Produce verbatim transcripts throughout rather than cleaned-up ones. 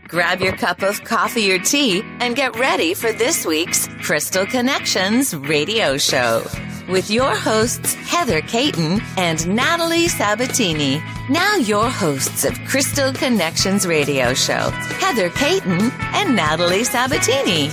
Grab your cup of coffee or tea and get ready for this week's Crystal Connections radio show with your hosts, Heather Caton and Natalie Sabatini. Now your hosts of Crystal Connections radio show, Heather Caton and Natalie Sabatini.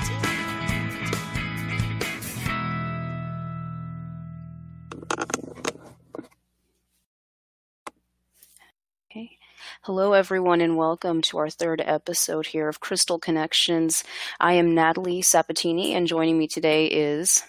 Hello, everyone, and welcome to our third episode here of Crystal Connections. I am Natalie Sabatini, and joining me today is...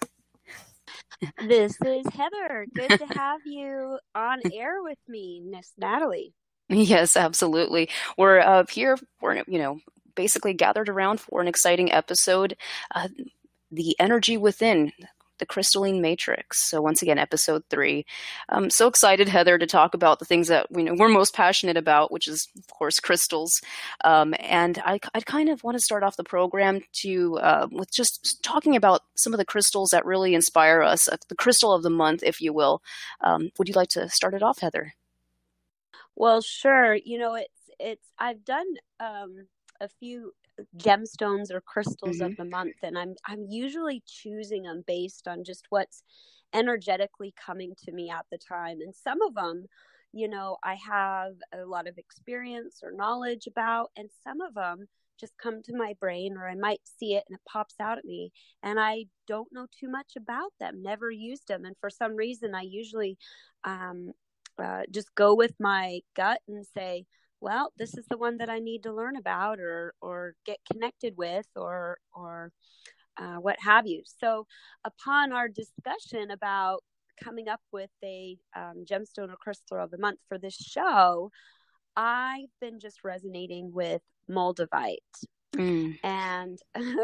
This is Heather. Good to have you on air with me, Miss Natalie. Yes, absolutely. We're uh, here, we're, you know, basically gathered around for an exciting episode, uh, The Energy Within, the Crystalline Matrix. So once again, episode three. I'm so excited, Heather, to talk about the things that we know we're most passionate about, which is, of course, crystals. Um, and I, I kind of want to start off the program to uh, with just talking about some of the crystals that really inspire us, uh, the crystal of the month, if you will. Um, would you like to start it off, Heather? Well, sure. You know, it's it's I've done um, a few gemstones or crystals mm-hmm. of the month, and I'm I'm usually choosing them based on just what's energetically coming to me at the time. And some of them, you know, I have a lot of experience or knowledge about, and some of them just come to my brain, or I might see it and it pops out at me, and I don't know too much about them, never used them, and for some reason I usually um, uh, just go with my gut and say, well, this is the one that I need to learn about or or get connected with or or uh, what have you. So upon our discussion about coming up with a um, gemstone or crystal of the month for this show, I've been just resonating with moldavite. Mm. And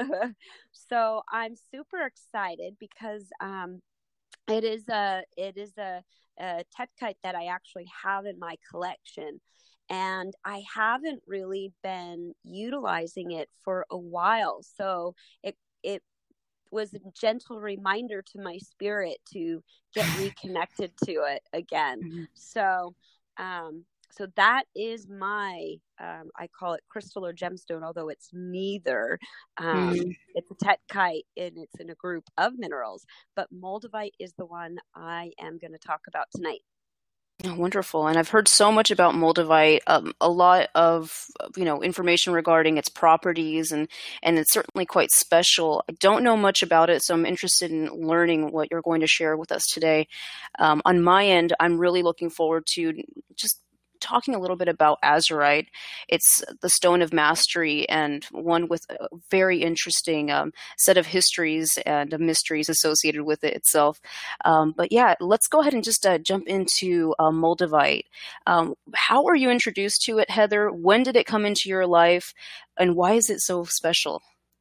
so I'm super excited because um, it is a it is a, a tetkite that I actually have in my collection. And I haven't really been utilizing it for a while. So it it was a gentle reminder to my spirit to get reconnected to it again. Mm-hmm. So um, so that is my, um, I call it crystal or gemstone, although it's neither. Um, mm-hmm. It's a tetkite and it's in a group of minerals. But moldavite is the one I am going to talk about tonight. Oh, wonderful. And I've heard so much about moldavite, um, a lot of, you know, information regarding its properties, and, and it's certainly quite special. I don't know much about it, so I'm interested in learning what you're going to share with us today. Um, on my end, I'm really looking forward to just talking a little bit about azurite. It's the stone of mastery, and one with a very interesting um, set of histories and mysteries associated with it itself. Um, but yeah, let's go ahead and just uh, jump into uh, moldavite. Um, how were you introduced to it, Heather? When did it come into your life, and why is it so special?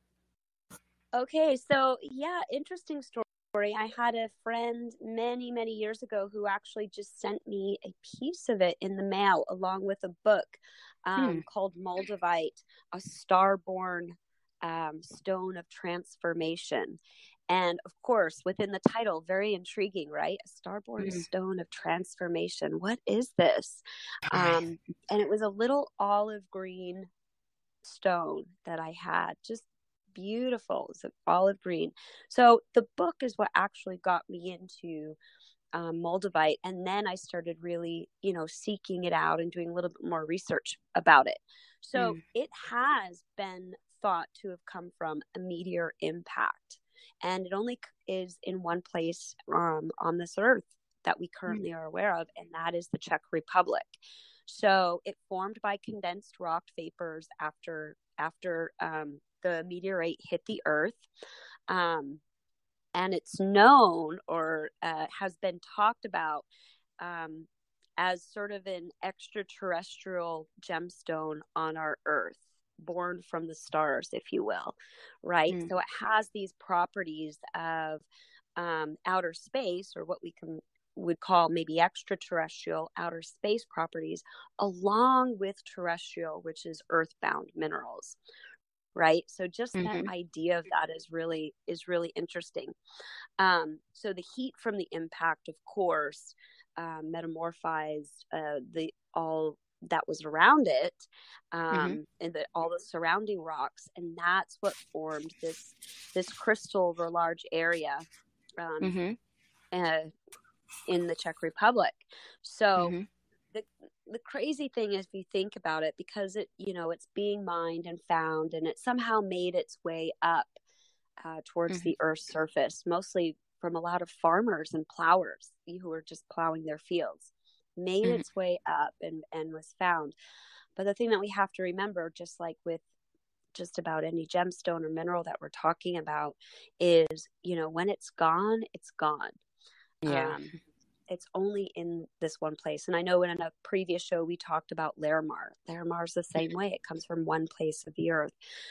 Okay, so yeah, interesting story. I had a friend many, many years ago who actually just sent me a piece of it in the mail along with a book um, hmm. called Moldavite, a Starborn um, Stone of Transformation. And of course, within the title, very intriguing, right? A Starborn hmm. Stone of Transformation. What is this? Um, and it was a little olive green stone that I had, just beautiful. It's olive green. So the book is what actually got me into um, moldavite, and then I started really, you know, seeking it out and doing a little bit more research about it. So mm. it has been thought to have come from a meteor impact, and it only is in one place um, on this earth that we currently mm. are aware of, and that is the Czech Republic. So it formed by condensed rock vapors after after um, the meteorite hit the earth. Um, and it's known or uh, has been talked about um, as sort of an extraterrestrial gemstone on our earth, born from the stars, if you will, right? Mm. So it has these properties of um, outer space, or what we can would call maybe extraterrestrial outer space properties, along with terrestrial, which is earthbound minerals, right? So just mm-hmm. that idea of that is really is really interesting. Um, so the heat from the impact, of course, um, metamorphized uh, the all that was around it, um, Mm-hmm. and the, all the surrounding rocks, and that's what formed this this crystal over a large area, um, Mm-hmm. uh, in the Czech Republic. So Mm-hmm. the the crazy thing is, if you think about it, because it you know it's being mined and found, and it somehow made its way up uh, towards Mm-hmm. the Earth's surface, mostly from a lot of farmers and plowers who were just plowing their fields, made Mm-hmm. its way up and, and was found. But the thing that we have to remember, just like with just about any gemstone or mineral that we're talking about, is, you know, when it's gone, it's gone. Yeah. Um, it's only in this one place. And I know in a previous show, we talked about Larimar. Larimar is the same way. It comes from one place of the earth.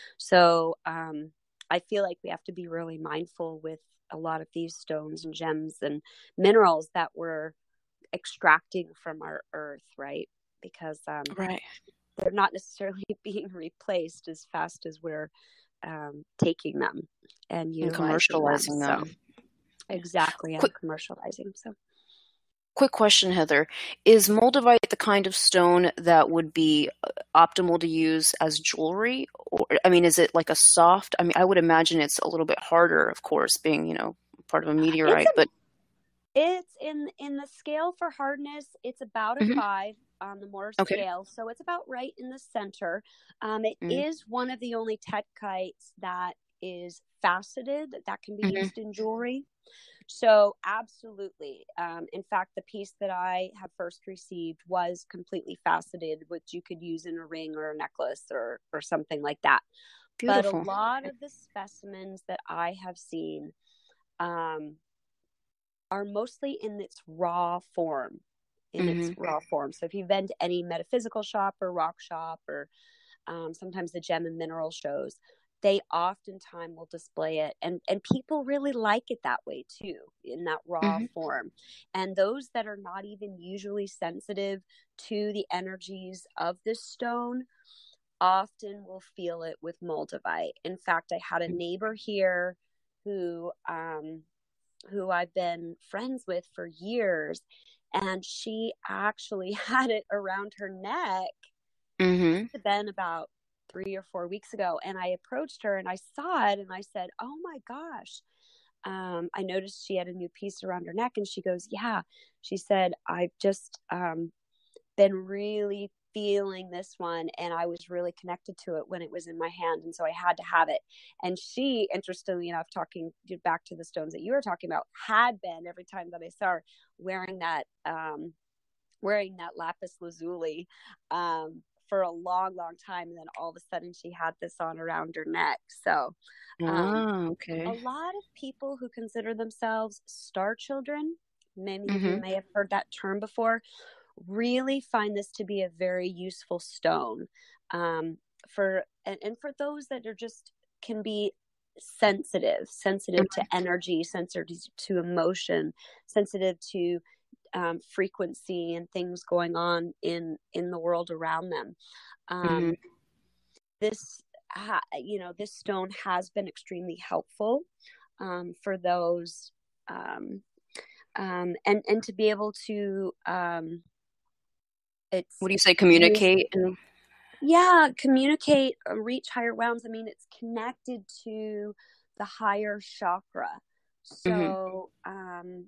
So um, I feel like we have to be really mindful with a lot of these stones and gems and minerals that we're extracting from our earth, right? Because um, Right. they're not necessarily being replaced as fast as we're um, taking them and And utilizing commercializing them. them. So exactly, and Quick, commercializing. So quick question, Heather. Is moldavite the kind of stone that would be optimal to use as jewelry? Or, I mean, is it like a soft, I mean, I would imagine it's a little bit harder, of course, being, you know, part of a meteorite, it's a, but it's in in the scale for hardness, it's about a Mhm. five on the Mohs Okay. scale, so it's about right in the center. Um, it Mhm. is one of the only tetkites that is faceted that can be Mhm. used in jewelry. So absolutely. Um, in fact, the piece that I have first received was completely faceted, which you could use in a ring or a necklace or or something like that. But a Beautiful. lot of the specimens that I have seen um, are mostly in its raw form, in its Mhm. raw form. So if you've been to any metaphysical shop or rock shop or um, sometimes the gem and mineral shows, they oftentimes will display it, and and people really like it that way too, in that raw Mhm. form. And those that are not even usually sensitive to the energies of this stone often will feel it with moldavite. In fact, I had a neighbor here who um who I've been friends with for years, and she actually had it around her neck. Mhm. It's been about three or four weeks ago, and I approached her and I saw it and I said, "Oh my gosh." Um, I noticed she had a new piece around her neck, and she goes, "Yeah." She said, "I've just um, been really feeling this one, and I was really connected to it when it was in my hand, and so I had to have it." And she, interestingly enough, talking back to the stones that you were talking about, had been, every time that I saw her, wearing that um, wearing that lapis lazuli um, for a long, long time. And then all of a sudden she had this on around her neck. So um, Ah, a okay. lot of people who consider themselves star children, many of you Mhm. may have heard that term before, really find this to be a very useful stone. Um, for and, and for those that are just can be sensitive, sensitive to energy, sensitive to emotion, sensitive to um, frequency and things going on in in the world around them. Mhm. Um, this, ha, you know, this stone has been extremely helpful um, for those, um, um, and and to be able to, um, it's What do you say? use, Communicate and. yeah, communicate, uh, reach higher realms. I mean, it's connected to the higher chakra, Mhm. so. Um,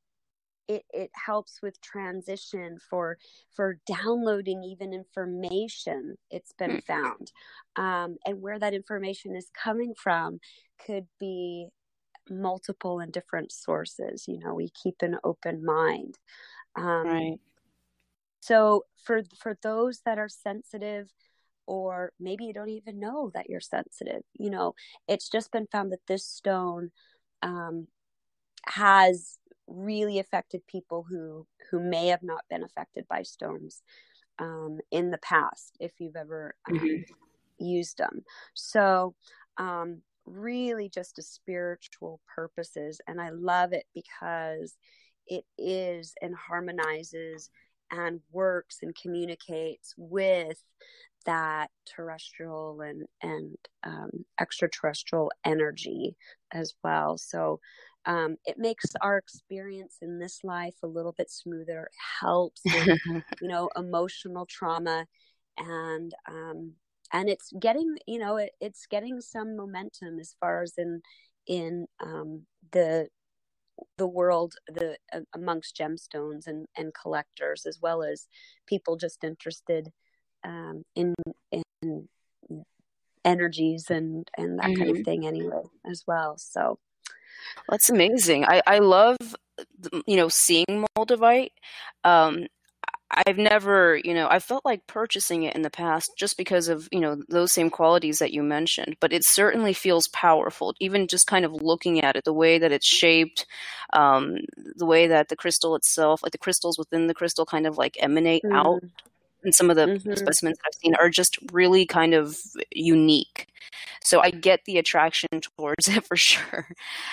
It, it helps with transition for for downloading even information. It's been Hmm. found, um, and where that information is coming from could be multiple and different sources. You know, we keep an open mind. Um, Right. so for for those that are sensitive, or maybe you don't even know that you're sensitive, you know, it's just been found that this stone um, has really affected people who who may have not been affected by stones um, in the past, if you've ever um, Mhm. used them. So um, really just a spiritual purposes, and I love it because it is and harmonizes and works and communicates with that terrestrial and and um, extraterrestrial energy as well. So Um, it makes our experience in this life a little bit smoother. It helps with, you know, emotional trauma, and um, and it's getting, you know, it, it's getting some momentum as far as in in um, the the world, the uh, amongst gemstones and and collectors, as well as people just interested um, in in energies and and that kind of Mm-hmm. thing anyway as well. So That's amazing. I, I love, you know, seeing Moldavite. Um, I've never, you know, I felt like purchasing it in the past just because of, you know, those same qualities that you mentioned, but it certainly feels powerful, even just kind of looking at it, the way that it's shaped, um, the way that the crystal itself, like the crystals within the crystal kind of like emanate out. mm, And some of the mm-hmm. specimens I've seen are just really kind of unique. So I get the attraction towards it for sure.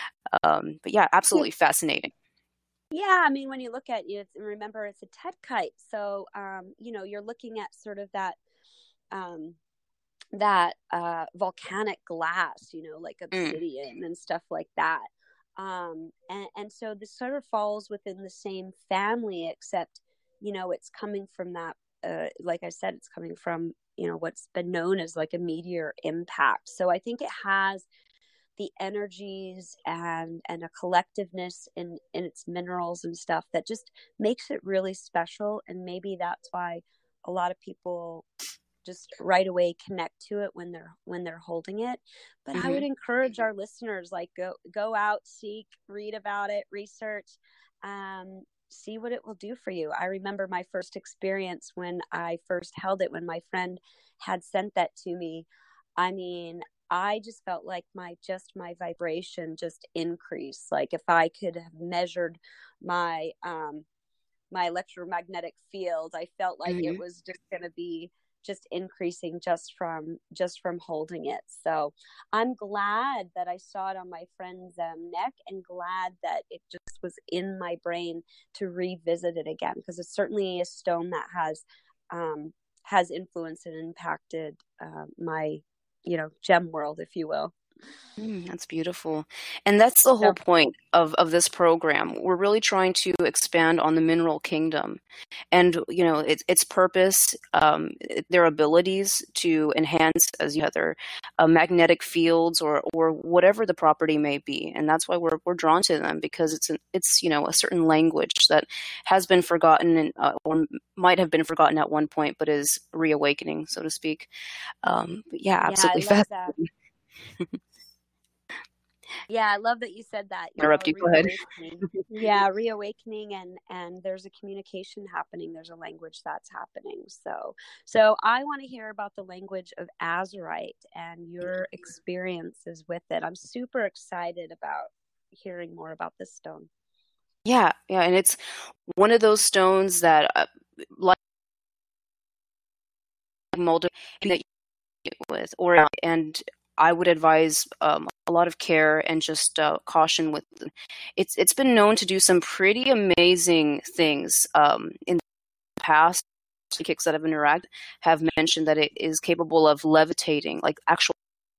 Um, but yeah, absolutely fascinating. Yeah, I mean, when you look at it, remember it's a tektite, so um, you know, you're looking at sort of that um, that uh, volcanic glass, you know, like obsidian mm. and stuff like that. Um, and, and so this sort of falls within the same family, except, you know, it's coming from that, uh, like I said, it's coming from, you know, what's been known as like a meteor impact. So I think it has the energies and and a collectiveness in in its minerals and stuff that just makes it really special. And maybe that's why a lot of people just right away connect to it when they're when they're holding it. But mm-hmm. I would encourage our listeners, like, go go out, seek, read about it, research, um see what it will do for you. I remember my first experience when I first held it, when my friend had sent that to me. I mean, I just felt like my just my vibration just increased. Like if I could have measured my um my electromagnetic field, I felt like mm-hmm. it was just going to be just increasing just from just from holding it. So I'm glad that I saw it on my friend's um, neck, and glad that it just was in my brain to revisit it again, because it's certainly a stone that has um, has influenced and impacted uh, my, you know, gem world, if you will. Mm, that's beautiful. And that's the whole point of, of this program. We're really trying to expand on the mineral kingdom and, you know, its, its purpose, um, their abilities to enhance, as you Heather, uh, magnetic fields or, or whatever the property may be. And that's why we're, we're drawn to them, because it's, an, it's, you know, a certain language that has been forgotten and, uh, or might have been forgotten at one point, but is reawakening, so to speak. Um, but yeah, absolutely. Yeah, I love that. Yeah, I love that you said that. You Interrupt know, you. Go ahead. Yeah, reawakening, and and there's a communication happening. There's a language that's happening. So, so I want to hear about the language of azurite and your experiences with it. I'm super excited about hearing more about this stone. Yeah, yeah, and it's one of those stones that, uh, like molded that you with, or and I would advise um, a lot of care and just uh, caution with. It's it's been known to do some pretty amazing things um, in the past. Psychics that have interacted have mentioned that it is capable of levitating, like actual.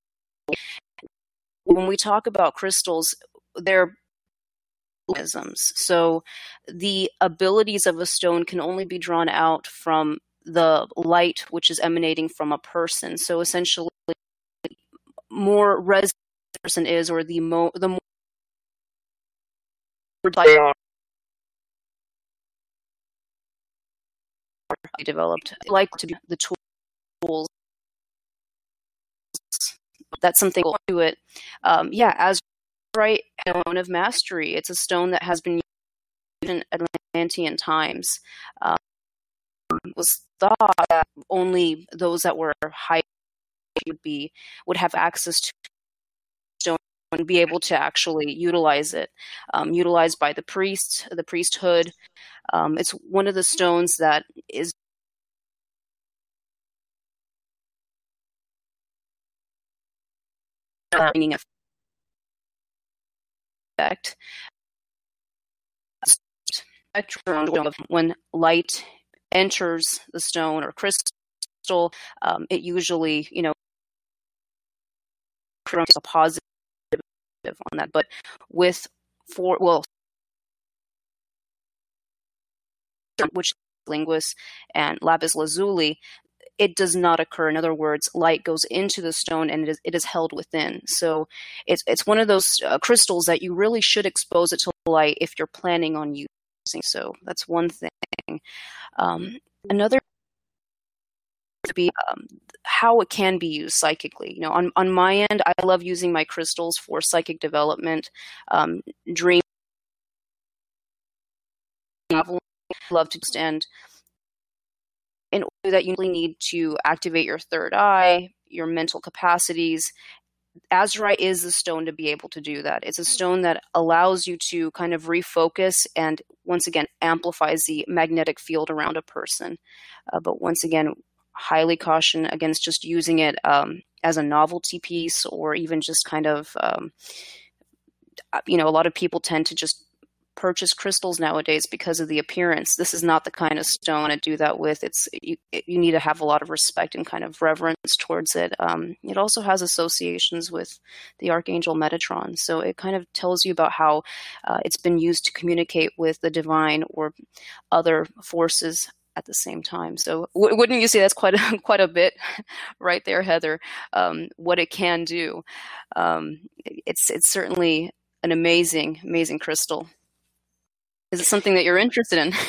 When we talk about crystals, they're isms. So the abilities of a stone can only be drawn out from the light which is emanating from a person. So essentially, more resonant the person is, or the mo the more they are developed, like to be the tools. That's something to it. Um, yeah, as right, stone of mastery. It's a stone that has been used in Atlantean times. Um, it was thought that only those that were high would be would have access to stone and be able to actually utilize it, um, utilized by the priests, the priesthood. Um, it's one of the stones that is meaning effect. When light enters the stone or crystal, um, it usually, you know, a positive on that. But with for, well, which linguists and lapis lazuli, it does not occur. In other words, light goes into the stone and it is, it is held within. So it's it's one of those uh, crystals that you really should expose it to light if you're planning on using. So that's one thing. Um, another would be um, how it can be used psychically. You know, on on my end, I love using my crystals for psychic development, um, dream, travel. Love to stand. In order that you really need to activate your third eye, your mental capacities, azurite is the stone to be able to do that. It's a stone that allows you to kind of refocus and, once again, amplifies the magnetic field around a person. Uh, but once again, highly caution against just using it um, as a novelty piece, or even just kind of, um, you know, a lot of people tend to just purchase crystals nowadays because of the appearance. This is not the kind of stone to do that with. It's you, you need to have a lot of respect and kind of reverence towards it. Um, it also has associations with the Archangel Metatron, so it kind of tells you about how uh, it's been used to communicate with the divine or other forces at the same time. So w- wouldn't you say that's quite a, quite a bit right there, Heather? Um, what it can do. Um, it's it's certainly an amazing, amazing crystal. Is it something that you're interested in?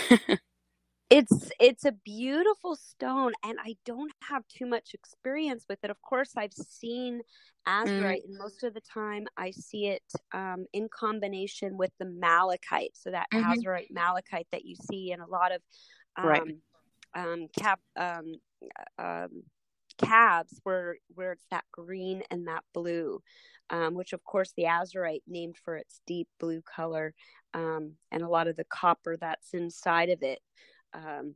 It's it's a beautiful stone, and I don't have too much experience with it. Of course, I've seen azurite, mm. and most of the time I see it um, in combination with the malachite. So that mm-hmm. azurite malachite that you see in a lot of um, right. um, cap um, um, cabs, where where it's that green and that blue, um, which of course the azurite named for its deep blue color. Um, and a lot of the copper that's inside of it, um,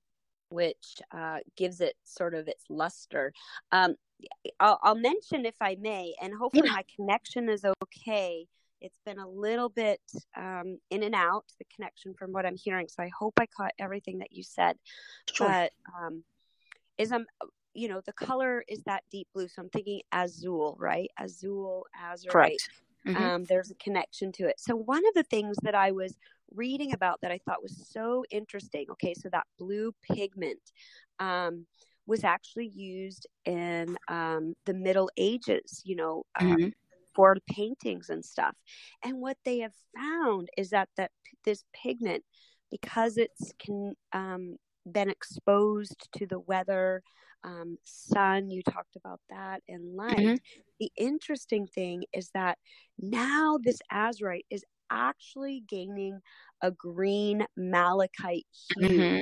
which uh, gives it sort of its luster. Um, I'll, I'll mention, if I may, and hopefully yeah. my connection is okay. It's been a little bit um, in and out, the connection from what I'm hearing. So I hope I caught everything that you said. Sure. But um, is I'm, you know, the color is that deep blue. So I'm thinking azul, right? Azul, azurite. Correct. Mm-hmm. Um, there's a connection to it. So one of the things that I was reading about that I thought was so interesting, okay, so that blue pigment um, was actually used in um, the Middle Ages, you know, um, mm-hmm. for paintings and stuff. And what they have found is that, that this pigment, because it's can, um, been exposed to the weather, Um, sun, you talked about that, and light. Mm-hmm. The interesting thing is that now this azurite is actually gaining a green malachite hue. Mm-hmm.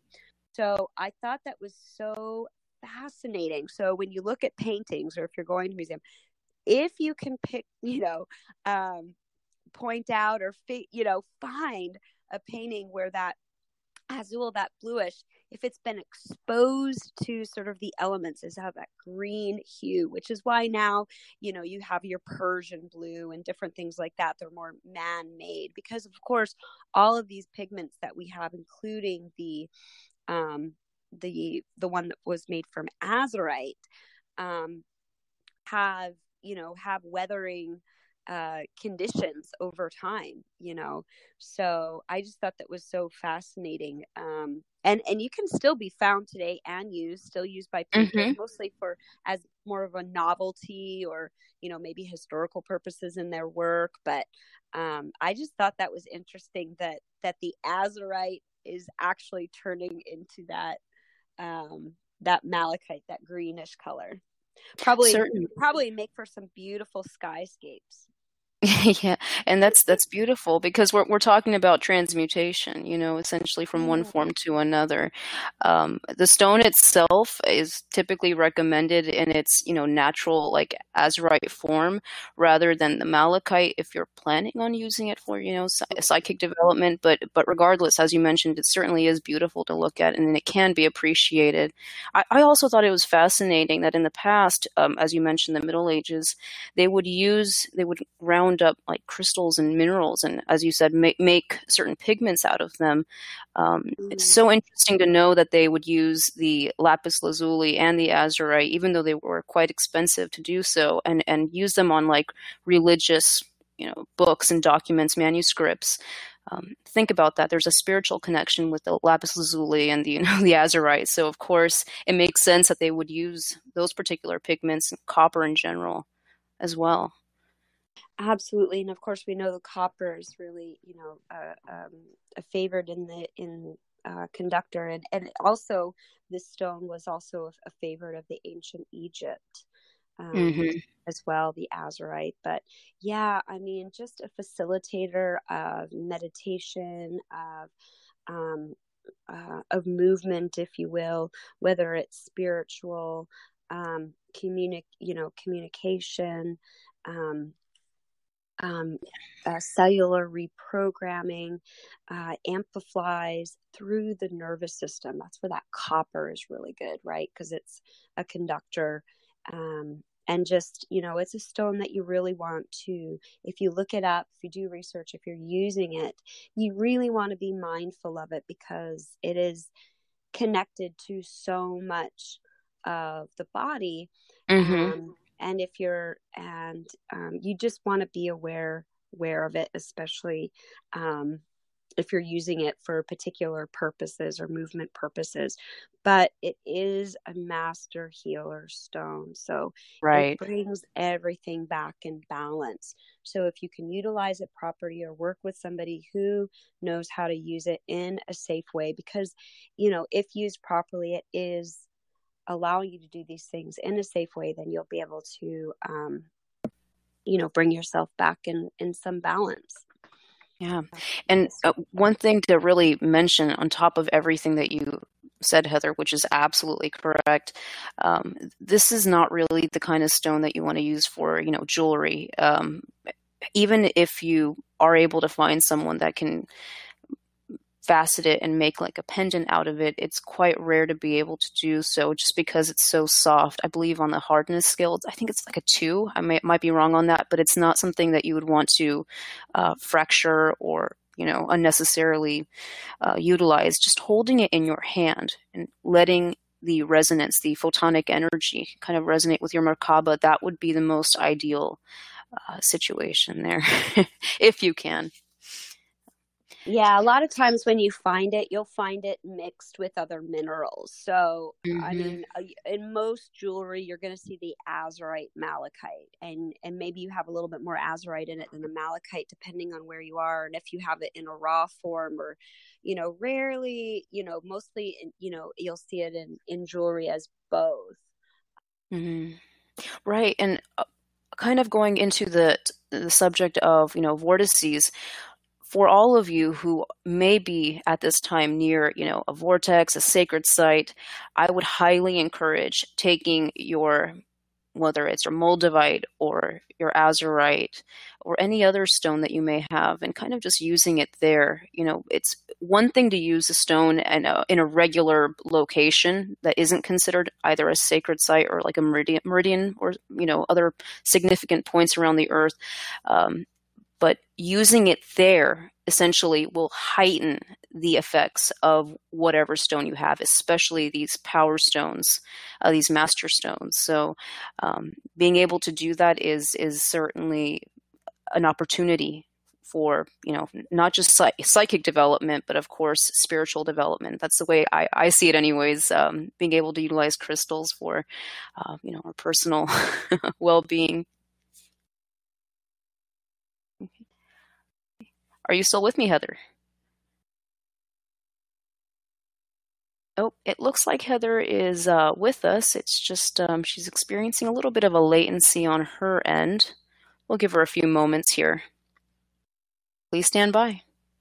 So I thought that was so fascinating. So when you look at paintings, or if you're going to a museum, if you can pick, you know, um, point out or, fi- you know, find a painting where that azul, that bluish, if it's been exposed to sort of the elements, is have that green hue, which is why now, you know, you have your Persian blue and different things like that. They're more man-made because, of course, all of these pigments that we have, including the um, the the one that was made from azurite, um, have, you know, have weathering uh conditions over time, you know. So I just thought that was so fascinating, um and and you can still be found today and used still used by people, mm-hmm. mostly for as more of a novelty, or, you know, maybe historical purposes in their work. But um I just thought that was interesting, that that the azurite is actually turning into that um that malachite, that greenish color. Probably Certainly. probably make for some beautiful skyscapes. Yeah, and that's that's beautiful, because we're we're talking about transmutation, you know, essentially from one form to another. Um, the stone itself is typically recommended in its, you know, natural, like, azurite form, rather than the malachite if you're planning on using it for, you know, psychic development. But but regardless, as you mentioned, it certainly is beautiful to look at, and it can be appreciated. I, I also thought it was fascinating that in the past, um, as you mentioned, the Middle Ages, they would use they would round up like crystals and minerals, and, as you said, make, make certain pigments out of them. Um, mm. It's so interesting to know that they would use the lapis lazuli and the azurite, even though they were quite expensive to do so, and, and use them on like religious you know, books and documents, manuscripts. Um, think about that. There's a spiritual connection with the lapis lazuli and the, you know, the azurite. So of course, it makes sense that they would use those particular pigments, copper in general, as well. Absolutely, and of course, we know the copper is really, you know, uh, um, a favored in the in uh, conductor, and and also this stone was also a, a favorite of the ancient Egypt. Um, mm-hmm. As well, the azurite. But yeah, I mean, just a facilitator of meditation, of um, uh, of movement, if you will, whether it's spiritual, um, communi- you know, communication, um, um, uh, cellular reprogramming, uh, amplifies through the nervous system. That's where that copper is really good, right? Because it's a conductor. Um, And just, you know, it's a stone that you really want to, if you look it up, if you do research, if you're using it, you really want to be mindful of it because it is connected to so much of the body. Mm-hmm. Um, and if you're, and um, you just want to be aware, aware of it, especially um, if you're using it for particular purposes or movement purposes. But it is a master healer stone. So right. It brings everything back in balance. So if you can utilize it properly or work with somebody who knows how to use it in a safe way, because, you know, if used properly, it is allowing you to do these things in a safe way, then you'll be able to, um, you know, bring yourself back in, in some balance. Yeah. And uh, one thing to really mention on top of everything that you said, Heather, which is absolutely correct. Um, this is not really the kind of stone that you want to use for, you know, jewelry. Um, even if you are able to find someone that can facet it and make like a pendant out of it, it's quite rare to be able to do so just because it's so soft. I believe on the hardness scale, I think it's like a two. I may, might be wrong on that, but it's not something that you would want to uh, fracture or, you know, unnecessarily uh, utilize. Just holding it in your hand and letting the resonance, the photonic energy kind of resonate with your Merkaba, that would be the most ideal uh, situation there, if you can. Yeah, a lot of times when you find it, you'll find it mixed with other minerals. So, mm-hmm. I mean, in most jewelry, you're going to see the azurite malachite, and, and maybe you have a little bit more azurite in it than the malachite, depending on where you are. And if you have it in a raw form or, you know, rarely, you know, mostly, you know, you'll see it in, in jewelry as both. Mm-hmm. Right. And uh, kind of going into the, the subject of, you know, vortices, for all of you who may be at this time near, you know, a vortex, a sacred site, I would highly encourage taking your, whether it's your moldavite or your azurite or any other stone that you may have, and kind of just using it there. You know, it's one thing to use a stone in a, in a regular location that isn't considered either a sacred site or like a meridian, meridian or, you know, other significant points around the earth. Um, But using it there essentially will heighten the effects of whatever stone you have, especially these power stones, uh, these master stones. So um, being able to do that is is certainly an opportunity for, you know, not just psych- psychic development, but of course spiritual development. That's the way I, I see it anyways, um, being able to utilize crystals for, uh, you know, our personal well-being. Are you still with me, Heather? Oh, it looks like Heather is uh, with us. It's just um, she's experiencing a little bit of a latency on her end. We'll give her a few moments here. Please stand by.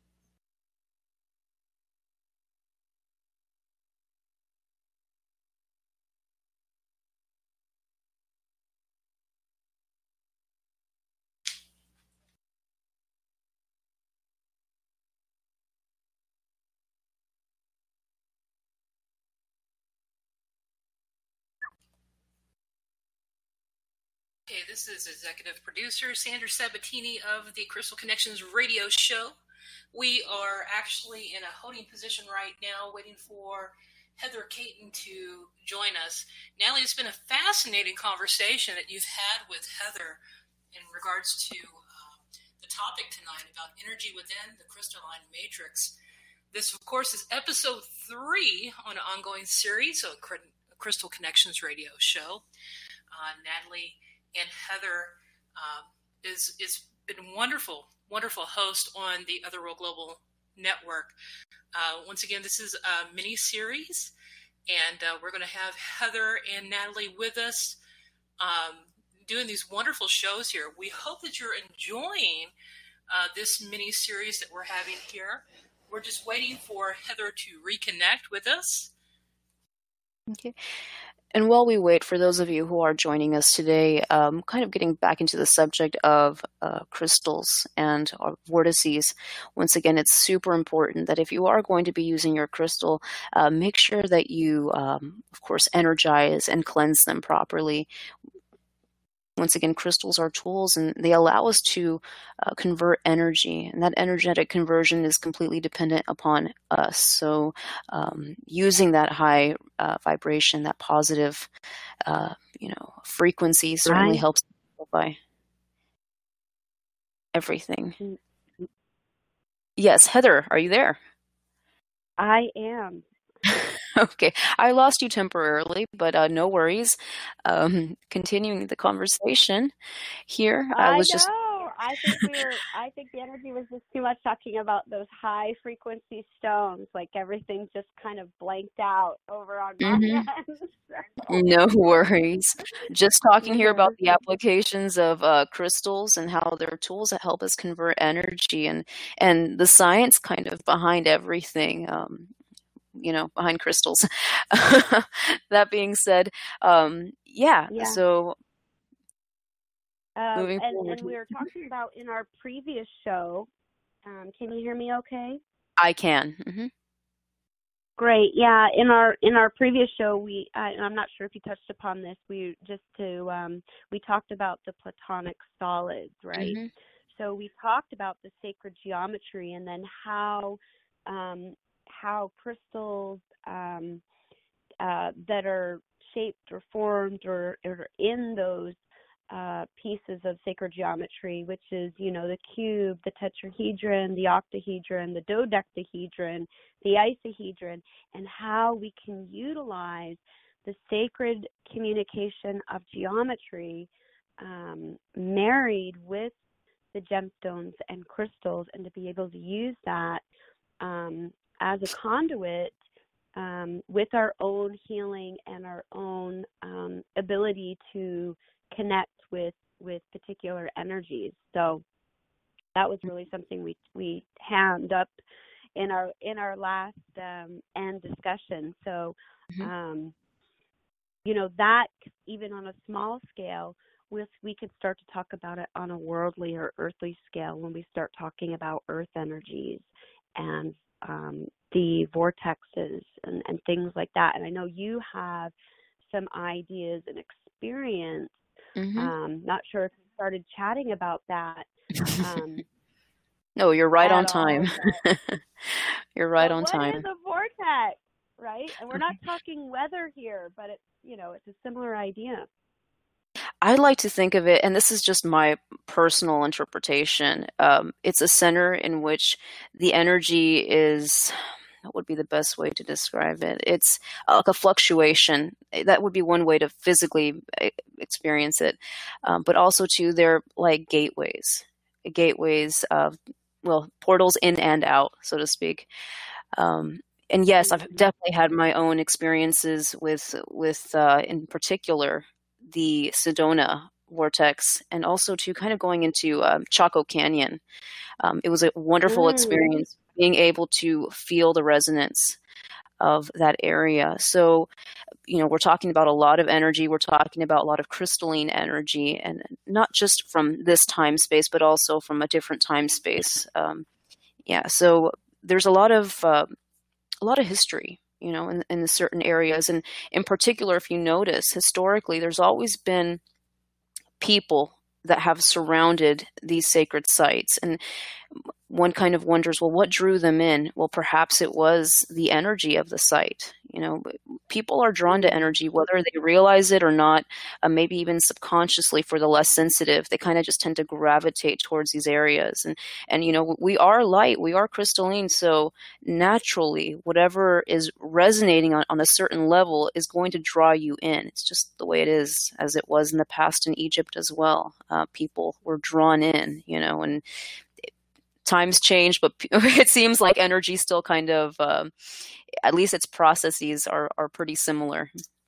Okay, this is executive producer Sandra Sabatini of the Crystal Connections radio show. We are actually in a holding position right now, waiting for Heather Caton to join us. Natalie, it's been a fascinating conversation that you've had with Heather in regards to uh, topic tonight about energy within the crystalline matrix. This, of course, is episode three on an ongoing series of Crystal Connections radio show. Uh, Natalie and Heather uh, is is been wonderful, wonderful host on the Otherworld Global Network. Uh, once again, this is a mini series, and uh, we're going to have Heather and Natalie with us um, doing these wonderful shows here. We hope that you're enjoying uh, this mini series that we're having here. We're just waiting for Heather to reconnect with us. Okay. And while we wait, for those of you who are joining us today, um, kind of getting back into the subject of uh, crystals and uh, vortices, once again, it's super important that if you are going to be using your crystal, uh, make sure that you, um, of course, energize and cleanse them properly. Once again, crystals are tools, and they allow us to uh, convert energy, and that energetic conversion is completely dependent upon us. So um, using that high uh, vibration, that positive, uh, you know, frequency certainly Right. helps simplify everything. Yes, Heather, are you there? I am. Okay, I lost you temporarily, but uh, no worries. Um, continuing the conversation here, I I was know. just I think we were. I think the energy was just too much talking about those high frequency stones. Like everything just kind of blanked out over on my Mhm. end. No worries. Just talking here about Mhm. the applications of uh, crystals and how they're tools that help us convert energy, and and the science kind of behind everything. Um, you know, behind crystals. That being said, um, yeah. Yeah. So Um, moving and forward, and we were talking about in our previous show. Um, can you hear me? Okay. I can. hmm Great. Yeah. In our in our previous show, we uh, and I'm not sure if you touched upon this. We just to um, we talked about the platonic solids, right? hmm So we talked about the sacred geometry, and then how um, how crystals um, uh, that are shaped or formed or, or in those uh, pieces of sacred geometry, which is, you know, the cube, the tetrahedron, the octahedron, the dodecahedron, the icehedron, and how we can utilize the sacred communication of geometry um, married with the gemstones and crystals, and to be able to use that um, as a conduit um, with our own healing and our own um, ability to connect with with particular energies. So that was really something we we hammed up in our in our last um, end discussion. So Mhm. um, you know, that even on a small scale, we we could start to talk about it on a worldly or earthly scale when we start talking about earth energies and um, the vortexes and, and things like that. And I know you have some ideas and experience. hmm Um, not sure if you started chatting about that um, No, you're right on at all. time. But, You're right but on what time. is a vortex, right? And we're not talking weather here, but it's, you know, it's a similar idea. I like to think of it, and this is just my personal interpretation. Um, it's a center in which the energy is, what would be the best way to describe it? It's uh, like a fluctuation. That would be one way to physically e- experience it. Um, but also, too, they're like gateways, gateways of, well, portals in and out, so to speak. Um, and yes, I've definitely had my own experiences with, with uh, in particular, the Sedona vortex, and also to kind of going into um, Chaco Canyon. Um, it was a wonderful Mm. experience being able to feel the resonance of that area. So, you know, we're talking about a lot of energy. We're talking about a lot of crystalline energy, and not just from this time space, but also from a different time space. Um, yeah. So there's a lot of uh, a lot of history, you know, in, in certain areas, and in particular, if you notice, historically, there's always been people that have surrounded these sacred sites, and one kind of wonders, well, what drew them in? Well, perhaps it was the energy of the site. You know, people are drawn to energy, whether they realize it or not, uh, maybe even subconsciously. For the less sensitive, they kind of just tend to gravitate towards these areas. And, and, you know, we are light, we are crystalline. So naturally, whatever is resonating on, on a certain level is going to draw you in. It's just the way it is, as it was in the past in Egypt as well. Uh, people were drawn in, you know, and times change, but it seems like energy still kind of, um, at least its processes are, are pretty similar.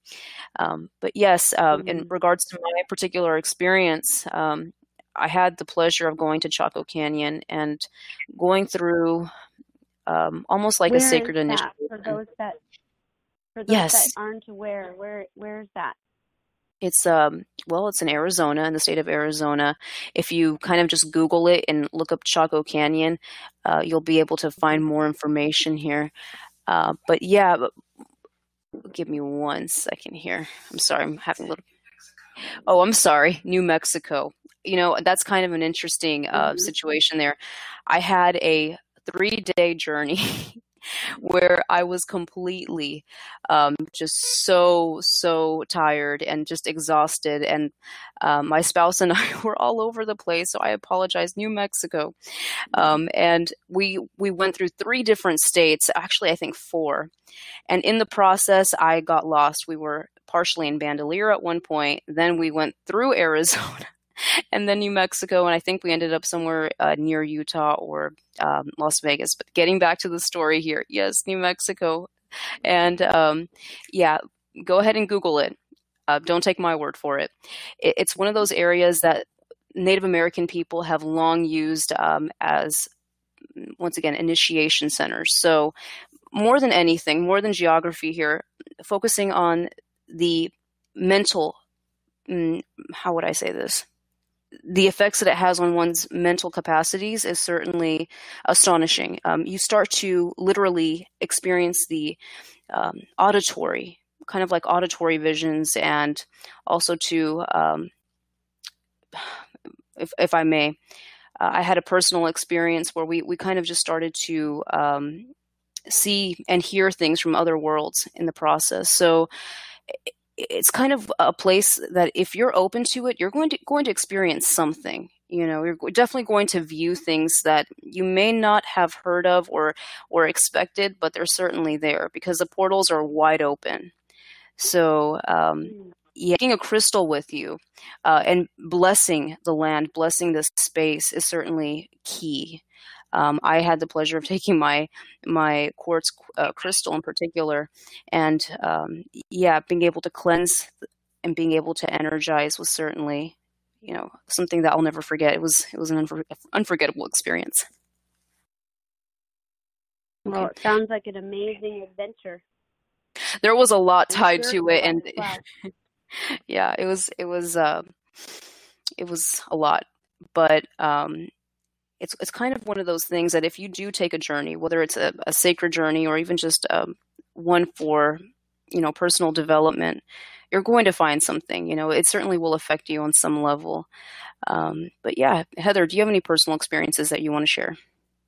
Um, but yes, um, mm-hmm. in regards to my particular experience, um, I had the pleasure of going to Chaco Canyon and going through um, almost like where a sacred is initiation. That? For those that, for those yes. that aren't aware, where where is that? It's, um, well, it's in Arizona, in the state of Arizona. If you kind of just Google it and look up Chaco Canyon, uh, you'll be able to find more information here. Uh, but yeah, but give me one second here. I'm sorry, I'm having a little, oh, I'm sorry, New Mexico. You know, that's kind of an interesting uh, mm-hmm. situation there. I had a three-day journey where I was completely um, just so, so tired and just exhausted. And um, my spouse and I were all over the place. So I apologize, New Mexico. Um, and we, we went through three different states, actually, I think four. And in the process, I got lost. We were partially in Bandelier at one point. Then we went through Arizona. And then New Mexico, and I think we ended up somewhere uh, near Utah or um, Las Vegas. But getting back to the story here, yes, New Mexico. And um, yeah, go ahead and Google it. Uh, don't take my word for it. it. It's one of those areas that Native American people have long used um, as, once again, initiation centers. So more than anything, more than geography here, focusing on the mental, how would I say this? The effects that it has on one's mental capacities is certainly astonishing. Um, you start to literally experience the um, auditory, kind of like auditory visions, and also to, um, if, if I may, uh, I had a personal experience where we, we kind of just started to um, see and hear things from other worlds in the process. So it's kind of a place that if you're open to it, you're going to going to experience something. You know, you're definitely going to view things that you may not have heard of or or expected, but they're certainly there because the portals are wide open. So, um, yeah, taking a crystal with you uh, and blessing the land, blessing this space is certainly key. Um, I had the pleasure of taking my my quartz uh, crystal in particular, and um, yeah, being able to cleanse and being able to energize was certainly, you know, something that I'll never forget. It was it was an unfor- unforgettable experience. Well, okay. It sounds like an amazing adventure. There was a lot tied to it, and well. yeah, it was it was uh, it was a lot, but. Um, It's it's kind of one of those things that if you do take a journey, whether it's a, a sacred journey or even just um, one for, you know, personal development, you're going to find something. You know, it certainly will affect you on some level. Um, but yeah, Heather, do you have any personal experiences that you want to share?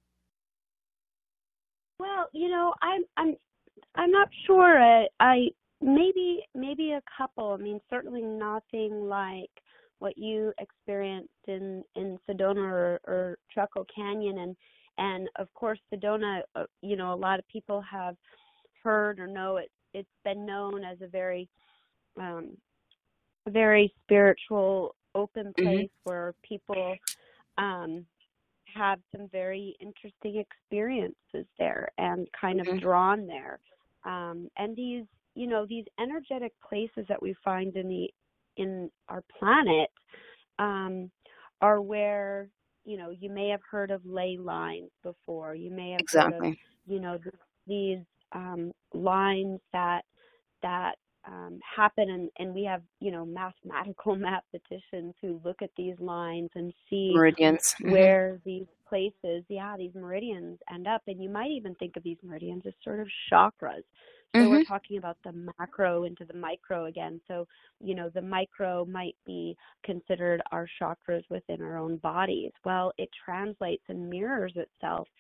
Well, you know, I'm I'm I'm not sure. I, I maybe maybe a couple. I mean, certainly nothing like what you experienced in, in Sedona or, or Chaco Canyon. And, and of course, Sedona, uh, you know, a lot of people have heard or know it. It's been known as a very, um, very spiritual, open place mm-hmm. where people um, have some very interesting experiences there and kind of mm-hmm. drawn there. Um, and these, you know, these energetic places that we find in the in our planet um, are where, you know, you may have heard of ley lines before. You may have exactly. heard of, you know, th- these um, lines that that um, happen, and, and we have, you know, mathematical mathematicians who look at these lines and see meridians. where mm-hmm. these places, yeah, these meridians end up. And you might even think of these meridians as sort of chakras. So Mm-hmm. we're talking about the macro into the micro again. So, you know, the micro might be considered our chakras within our own bodies. Well, it translates and mirrors itself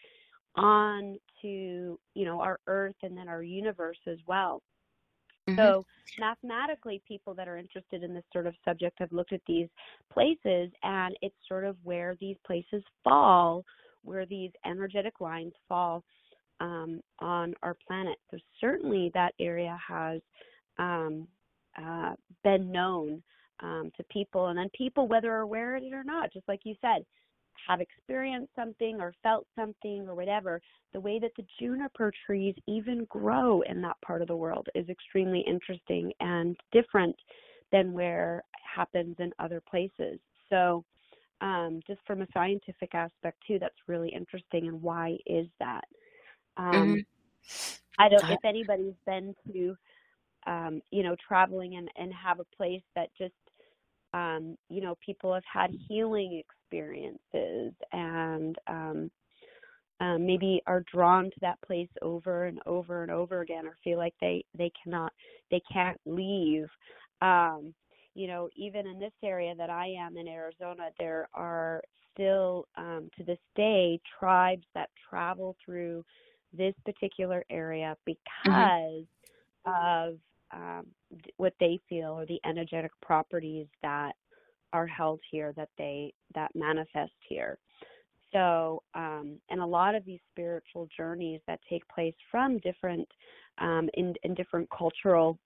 on to, you know, our earth and then our universe as well. Mm-hmm. So mathematically, people that are interested in this sort of subject have looked at these places, and it's sort of where these places fall, where these energetic lines fall um, on our planet. So certainly that area has um, uh, been known um, to people, and then people, whether aware of it or not, just like you said, have experienced something or felt something or whatever. The way that the juniper trees even grow in that part of the world is extremely interesting and different than where it happens in other places. So um, just from a scientific aspect too, that's really interesting. And why is that? Um, Mm-hmm. I don't, if anybody's been to, um, you know, traveling and, and have a place that just, um, you know, people have had healing experiences and um, um, maybe are drawn to that place over and over and over again, or feel like they, they cannot, they can't leave. Um, you know, even in this area that I am in Arizona, there are still um, to this day tribes that travel through this particular area because mm-hmm. of um, what they feel or the energetic properties that are held here, that they that manifest here. So, um, and a lot of these spiritual journeys that take place from different um, in, in different cultural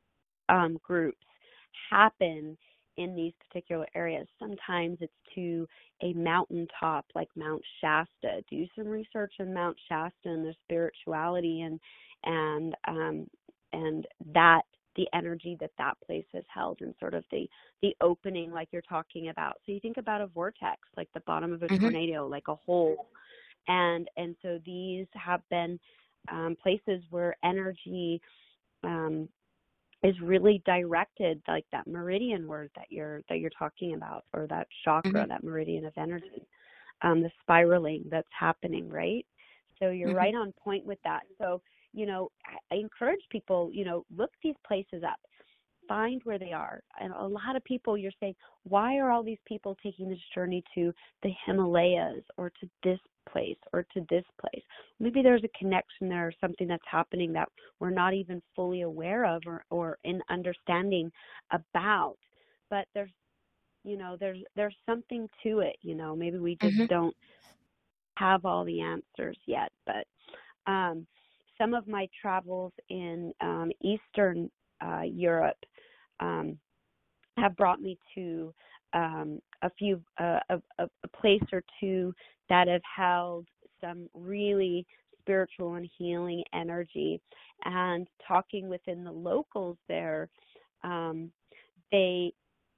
um, groups happen in these particular areas. Sometimes it's to a mountaintop like Mount Shasta. Do some research on Mount Shasta and their spirituality and and um, and that the energy that that place has held and sort of the the opening like you're talking about. So you think about a vortex, like the bottom of a mm-hmm. tornado, like a hole. And and so these have been um, places where energy um, is really directed, like that meridian word that you're that you're talking about, or that chakra, mm-hmm. that meridian of energy, um, the spiraling that's happening, right? So you're mm-hmm. right on point with that. So, you know, I encourage people, you know, look these places up, find where they are. And a lot of people, you're saying, why are all these people taking this journey to the Himalayas or to this place or to this place? Maybe there's a connection there or something that's happening that we're not even fully aware of or, or in understanding about. But there's, you know, there's there's something to it, you know, maybe we just mm-hmm. don't have all the answers yet. But um, some of my travels in um, Eastern uh, Europe um, have brought me to um, a few, uh, a, a place or two that have held some really spiritual and healing energy. And talking within the locals there, um, they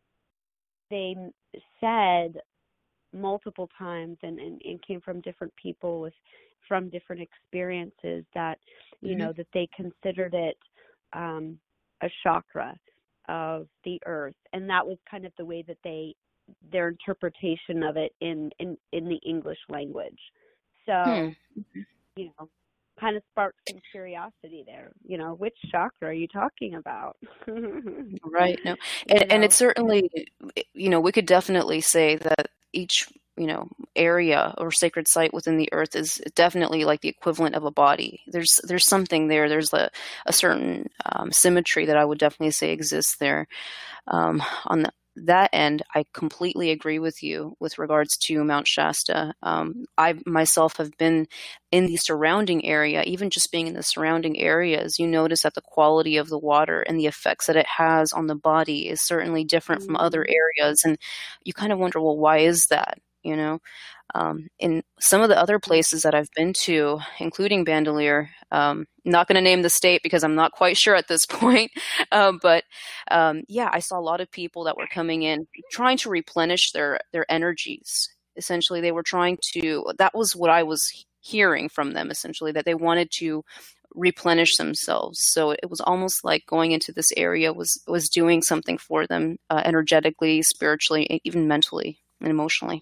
they said multiple times, and, and, and came from different people with from different experiences, that you mm-hmm. know that they considered it um, a chakra of the earth, and that was kind of the way that they their interpretation of it in in, in the English language. So hmm. you know, kind of sparked some curiosity there. You know, which chakra are you talking about? Right. No, and, and it's certainly, you know, we could definitely say that each, you know, area or sacred site within the earth is definitely like the equivalent of a body. There's there's something there. There's a, a certain um, symmetry that I would definitely say exists there. Um, on the, that end, I completely agree with you with regards to Mount Shasta. Um, I myself have been in the surrounding area. Even just being in the surrounding areas, you notice that the quality of the water and the effects that it has on the body is certainly different mm-hmm. from other areas. And you kind of wonder, well, why is that? You know, um, in some of the other places that I've been to, including Bandelier, um, not going to name the state because I'm not quite sure at this point. Um, but um, yeah, I saw a lot of people that were coming in trying to replenish their their energies. Essentially, they were trying to. That was what I was hearing from them. Essentially, that they wanted to replenish themselves. So it was almost like going into this area was was doing something for them, uh, energetically, spiritually, even mentally and emotionally.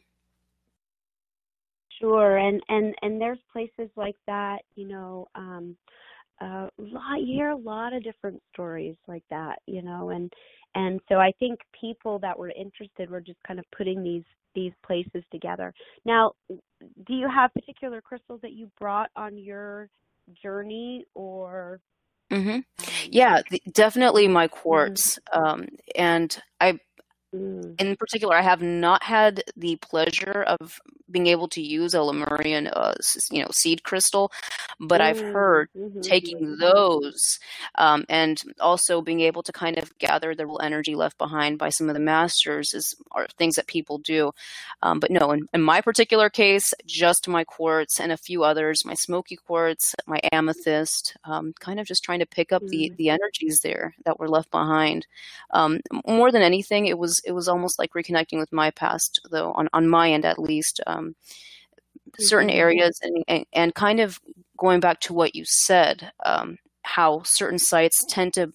Sure, and, and, and there's places like that, you know, um, a lot, you hear a lot of different stories like that, you know, and and so I think people that were interested were just kind of putting these these places together. Now, do you have particular crystals that you brought on your journey, or? hmm Um, Yeah, the, definitely my mhm, quartz. Um, and I, mm, in particular, I have not had the pleasure of being able to use a Lemurian, uh, s- you know, seed crystal, but I've mm, heard mhm, taking those, um, and also being able to kind of gather the real energy left behind by some of the masters is are things that people do. Um, but no, in, in my particular case, just my quartz and a few others, my smoky quartz, my amethyst, um, kind of just trying to pick up the mm, the energies there that were left behind. Um, more than anything, it was it was almost like reconnecting with my past, though on, on my end at least. Um, certain mhm, areas and, and and kind of going back to what you said, um, how certain sites tend to,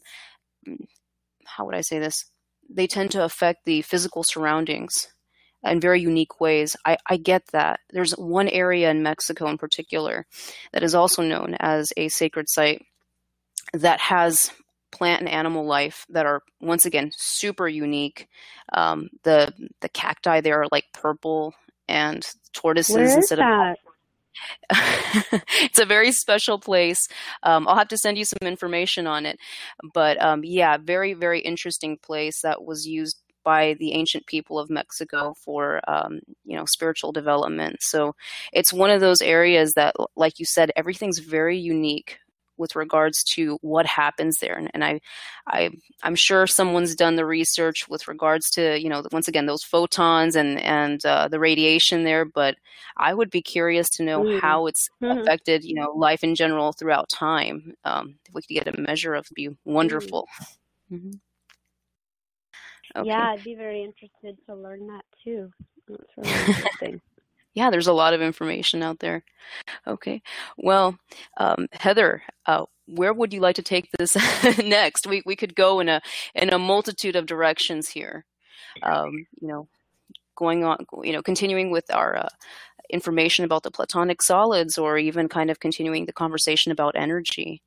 how would I say this? They tend to affect the physical surroundings in very unique ways. I, I get that. There's one area in Mexico in particular that is also known as a sacred site that has plant and animal life that are, once again, super unique. Um, the the cacti there are like purple, and tortoises where is instead of that? it's a very special place. Um, I'll have to send you some information on it. But um, yeah, very, very interesting place that was used by the ancient people of Mexico for, um, you know, spiritual development. So it's one of those areas that, like you said, everything's very unique with regards to what happens there. And, and I, I, I'm sure someone's done the research with regards to, you know, once again, those photons and, and uh, the radiation there. But I would be curious to know Mm, how it's mhm, affected, you know, life in general throughout time. Um, if we could get a measure of, it'd be mm. wonderful. hmm Yeah, Okay. I'd be very interested to learn that too. That's really interesting. Yeah, there's a lot of information out there. Okay. Well, um, Heather, uh, where would you like to take this next? We we could go in a in a multitude of directions here. Um, you know, going on, you know, continuing with our uh, information about the platonic solids, or even kind of continuing the conversation about energy.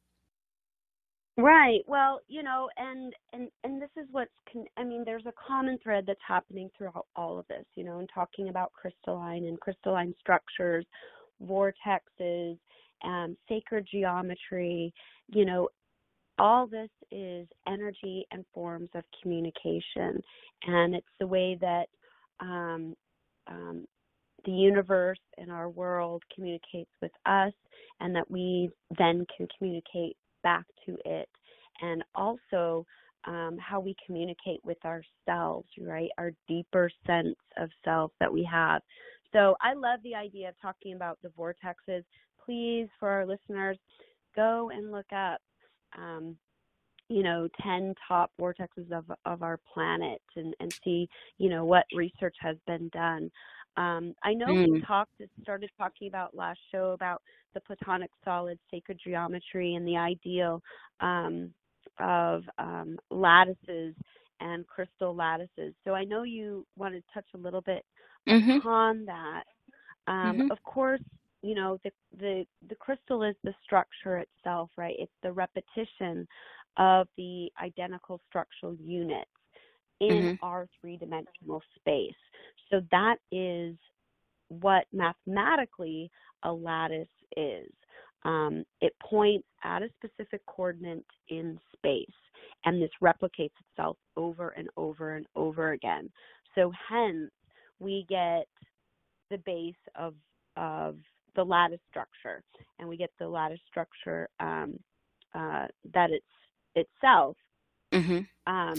Right. Well, you know, and and and this is what's con- I mean, there's a common thread that's happening throughout all of this, you know, and talking about crystalline and crystalline structures, vortexes, um, sacred geometry, you know, all this is energy and forms of communication, and it's the way that um, um, the universe and our world communicates with us, and that we then can communicate back to it, and also um, how we communicate with ourselves, right? Our deeper sense of self that we have. So I love the idea of talking about the vortexes. Please, for our listeners, go and look up, um, you know, ten top vortexes of, of our planet, and, and see, you know, what research has been done. Um, I know we Mm. talked, started talking about last show about the platonic solids, sacred geometry, and the ideal um, of um, lattices and crystal lattices. So I know you want to touch a little bit Mm-hmm. upon that. Um, Mm-hmm. of course, you know, the, the the crystal is the structure itself, right? It's the repetition of the identical structural units in Mm-hmm. our three-dimensional space. So that is what mathematically a lattice is. Um, it points at a specific coordinate in space, and this replicates itself over and over and over again. So hence, we get the base of of the lattice structure, and we get the lattice structure um, uh, that it's itself. Mm-hmm. Um,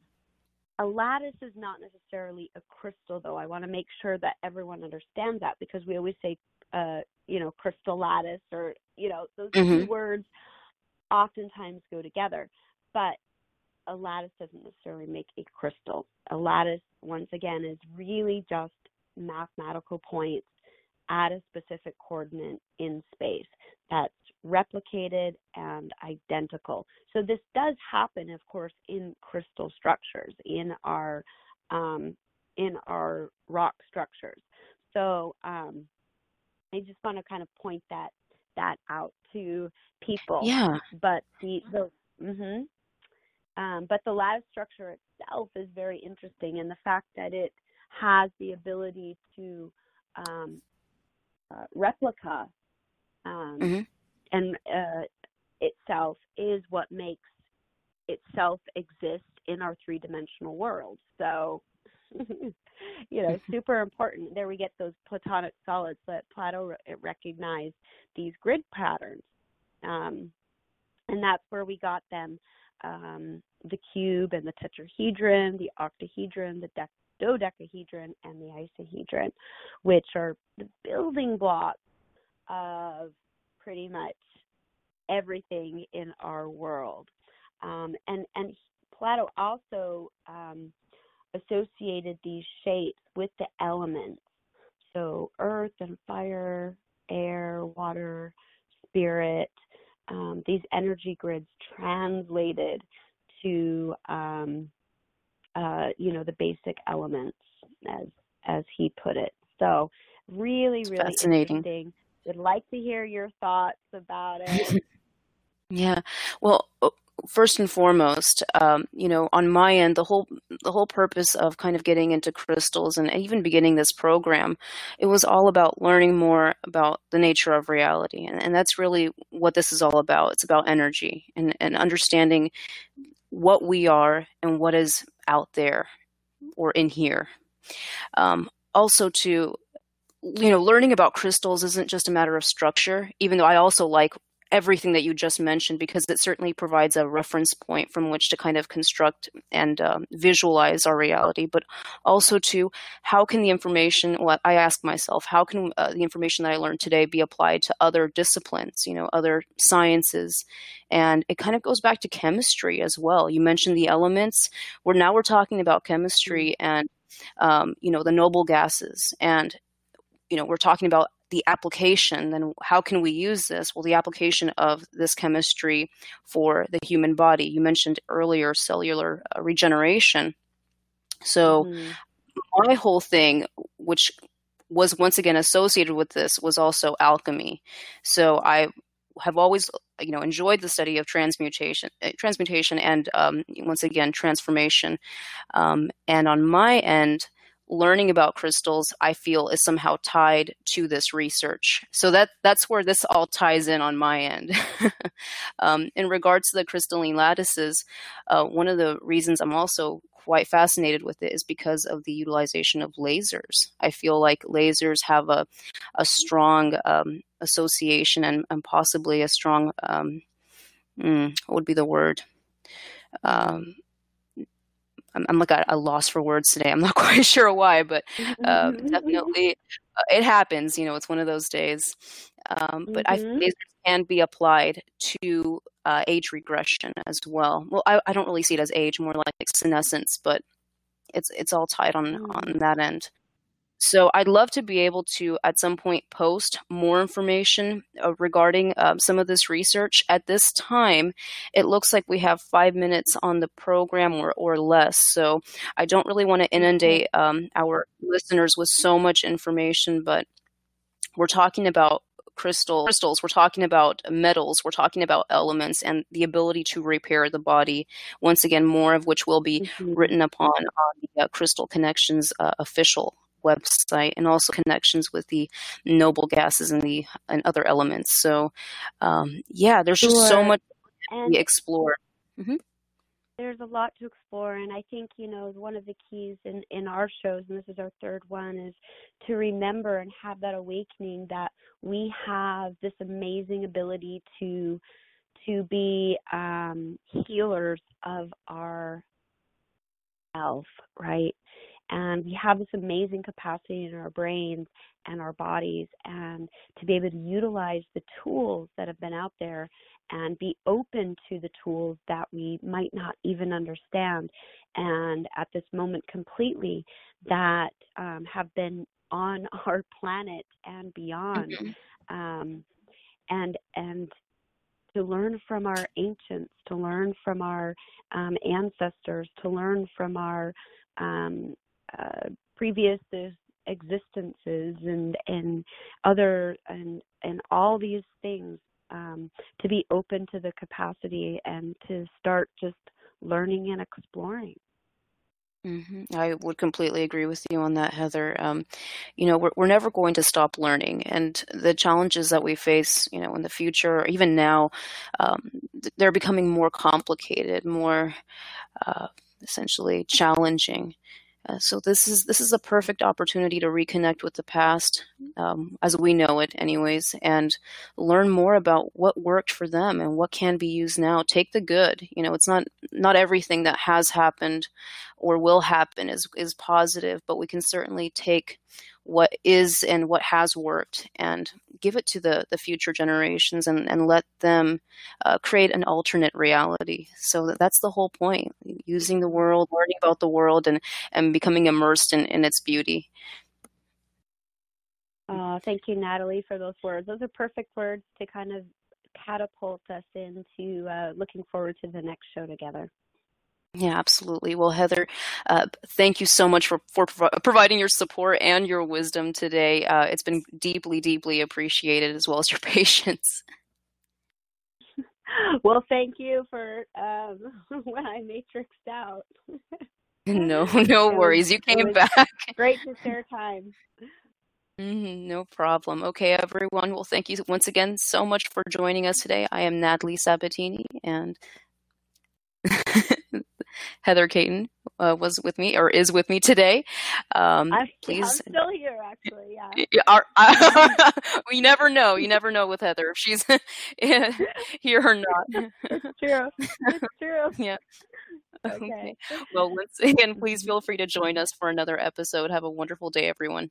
a lattice is not necessarily a crystal, though. I want to make sure that everyone understands that, because we always say, uh, you know, crystal lattice, or, you know, those two Mm-hmm. words oftentimes go together. But a lattice doesn't necessarily make a crystal. A lattice, once again, is really just mathematical points at a specific coordinate in space that's replicated and identical. So this does happen, of course, in crystal structures, in our um, in our rock structures. So um, I just want to kind of point that that out to people. Yeah. But the, the mm-hmm. Um, but the lattice structure itself is very interesting, and the fact that it has the ability to um, uh, replica um, Mm-hmm. and uh, itself is what makes itself exist in our three-dimensional world. So, you know, super important. There we get those platonic solids that Plato re- recognized these grid patterns, um, and that's where we got them. Um, the cube and the tetrahedron, the octahedron, the dec- dodecahedron, and the icehedron, which are the building blocks of pretty much everything in our world. Um, and, and Plato also um, associated these shapes with the elements. So earth and fire, air, water, spirit, Um, these energy grids translated to, um, uh, you know, the basic elements, as as he put it. So really, It's really fascinating. interesting. Would like to hear your thoughts about it. Yeah. Well, uh, first and foremost, um, you know, on my end, the whole the whole purpose of kind of getting into crystals and even beginning this program, it was all about learning more about the nature of reality, and, and that's really what this is all about. It's about energy and, and understanding what we are and what is out there or in here. Um, also, to you know, learning about crystals isn't just a matter of structure, even though I also like everything that you just mentioned, because it certainly provides a reference point from which to kind of construct and um, visualize our reality, but also to how can the information, well, I ask myself, how can uh, the information that I learned today be applied to other disciplines, you know, other sciences? And it kind of goes back to chemistry as well. You mentioned the elements, where now we're talking about chemistry and, um, you know, the noble gases, and you know, we're talking about the application. Then how can we use this? Well, the application of this chemistry for the human body. You mentioned earlier cellular uh, regeneration. So Mm-hmm. my whole thing, which was once again associated with this, was also alchemy. So I have always, you know, enjoyed the study of transmutation, uh, transmutation, and um, once again transformation. Um, and on my end, learning about crystals, I feel, is somehow tied to this research. So that that's where this all ties in on my end. um, in regards to the crystalline lattices, uh, one of the reasons I'm also quite fascinated with it is because of the utilization of lasers. I feel like lasers have a, a strong um, association and, and possibly a strong, um, mm, what would be the word? Um, I'm, I'm like at a loss for words today. I'm not quite sure why, but uh, definitely uh, it happens. You know, it's one of those days. Um, but I think lasers can be applied to uh, age regression as well. Well, I, I don't really see it as age, more like senescence, but it's it's all tied on Mm. on that end. So I'd love to be able to, at some point, post more information uh, regarding uh, some of this research. At this time, it looks like we have five minutes on the program or, or less. So I don't really want to inundate um, our listeners with so much information, but we're talking about crystal, crystals, we're talking about metals, we're talking about elements and the ability to repair the body. Once again, more of which will be Mm-hmm. written upon on the uh, Crystal Connections uh, official website, and also connections with the noble gases and the and other elements. So, um, yeah, there's just so Sure. much And we explore. Mm-hmm. there's a lot to explore, and I think, you know, one of the keys in, in our shows, and this is our third one, is to remember and have that awakening that we have this amazing ability to to be um, healers of our self, right? And we have this amazing capacity in our brains and our bodies, and to be able to utilize the tools that have been out there and be open to the tools that we might not even understand, and at this moment completely, that um, have been on our planet and beyond. Mm-hmm. Um, and and to learn from our ancients, to learn from our um, ancestors, to learn from our um, uh, previous existences and and other and and all these things, um, to be open to the capacity and to start just learning and exploring. Mm-hmm. I would completely agree with you on that, Heather. Um, you know, we're, we're never going to stop learning, and the challenges that we face, you know, in the future, or even now, um, they're becoming more complicated, more uh, essentially challenging. Uh, so this is this is a perfect opportunity to reconnect with the past, um, as we know it, anyways, and learn more about what worked for them and what can be used now. Take the good. You know, it's not not everything that has happened or will happen is is positive, but we can certainly take what is and what has worked and give it to the, the future generations and, and let them uh, create an alternate reality. So that's the whole point, using the world, learning about the world, and, and becoming immersed in, in its beauty. Uh, thank you, Natalie, for those words. Those are perfect words to kind of catapult us into uh, looking forward to the next show together. Yeah, absolutely. Well, Heather, uh, thank you so much for, for prov- providing your support and your wisdom today. Uh, it's been deeply, deeply appreciated, as well as your patience. Well, thank you for um, when I matrixed out. No, no worries. You came back. Great to share time. Mm-hmm, no problem. Okay, everyone. Well, thank you once again so much for joining us today. I am Natalie Sabatini, and Heather Caton uh, was with me, or is with me today. Um, I'm, please, I'm still here, actually. Yeah. Yeah, our, uh, you never know. You never know with Heather if she's here or not. It's true. It's true. Yeah. Okay. Okay. Well, once again, please feel free to join us for another episode. Have a wonderful day, everyone.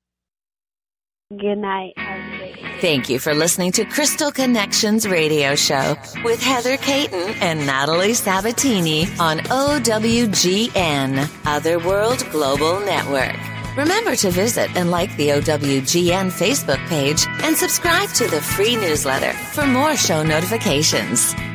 Good night. Have a great day. Thank you for listening to Crystal Connections Radio Show with Heather Caton and Natalie Sabatini on O W G N, Otherworld Global Network. Remember to visit and like the O W G N Facebook page and subscribe to the free newsletter for more show notifications.